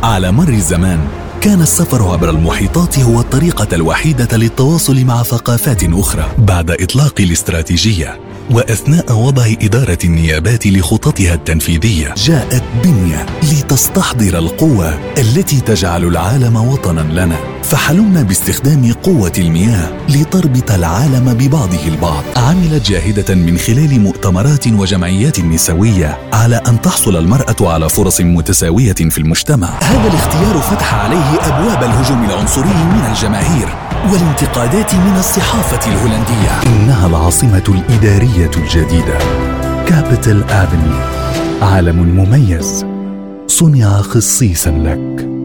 على مر الزمان كان السفر عبر المحيطات هو الطريقة الوحيدة للتواصل مع ثقافات أخرى. بعد إطلاق الاستراتيجية وأثناء وضع إدارة النيابات لخططها التنفيذية، جاءت بنية لتستحضر القوة التي تجعل العالم وطناً لنا. فحلمنا باستخدام قوة المياه لتربط العالم ببعضه البعض. عملت جاهدة من خلال مؤتمرات وجمعيات نسوية على أن تحصل المرأة على فرص متساوية في المجتمع. هذا الاختيار فتح عليه أبواب الهجوم العنصري من الجماهير والانتقادات من الصحافة الهولندية. إنها العاصمة الإدارية الجديدة، كابيتال أفنيو، عالم مميز صنع خصيصاً لك.